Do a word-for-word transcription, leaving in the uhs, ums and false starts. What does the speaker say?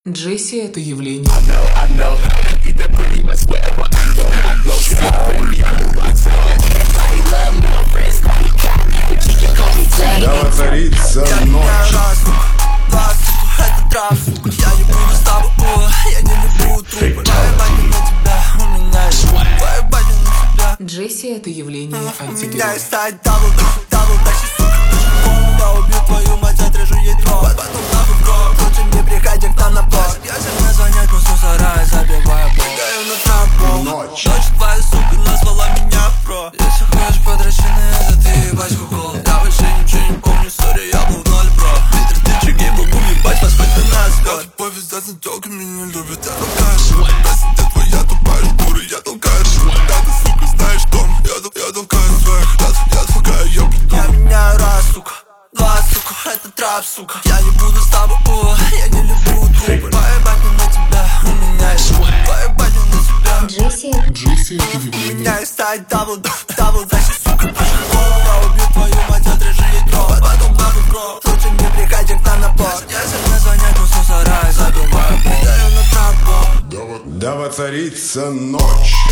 Джесси — это явление. Да воцарится ночь. Это трап, сука. Я не буду с тобой, я не люблю трупы. Поебать не на тебя, у меня есть поебать не на тебя. Джесси — это явление У меня антигероя. есть сайт дабл, дабл, тащи, сука. Я убью твою мать, отрежу ядро. Потом нахуй в гроб, лучше не приходи к нам на пост. Я сегодня звонят, кусу сарая, забиваю бог. Гаю на тропу, Ночь. ночь твоя сука назвала меня про. Если хочешь подращенный, это ты ебать кукол. Я вообще ничего не помню, сори, я был в ноль, бро. Литр ты чеки, могу ебать вас хоть на нас, год. Твой пиздец на тёлки меня не любит, я толкаю. Если твоя тупая шкура, я толкаю. Да ты, сука, знаешь, что я, я толкаю своих рас, я толкаю, я приду. Я меняю раз, сука, два, сука, это трап, сука. Я не буду с тобой, о, я не люблю трупы. Поебать не на тебя, у меня есть поебать не на тебя. Джесси, Джесси — это У явление. меня есть сайт дабл, дабл, тащи, сука. Я убью твою мать, отрежу ядро. Потом нахуй в гроб, лучше не приходи к нам на пост. Я сегодня звонят, кусу сарая, забиваю бог. Гаю на тропу. Да воцарится ночь.